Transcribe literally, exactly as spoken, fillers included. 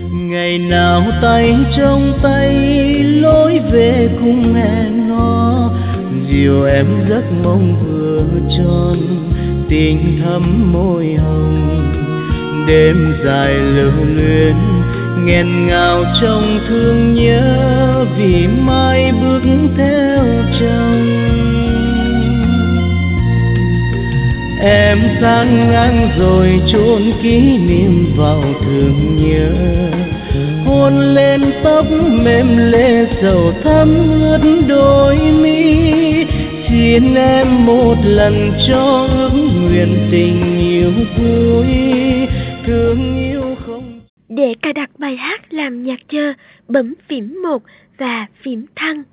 Ngày nào tay trong tay lối về cùng hẹn hò, dìu em giấc mong vừa tròn, tình thắm môi hồng. Đêm dài lưu luyến nghẹn ngào trong thương nhớ, vì mai bước theo chồng. Em sang ngang rồi chôn kỷ niệm vào thương nhớ, hôn lên tóc mềm lệ sầu thắm ướt đôi mi. Xin em một lần cho ước nguyện tình yêu cuối, thương yêu không. Để cài đặt bài hát làm nhạc chờ, bấm phím một và phím thăng.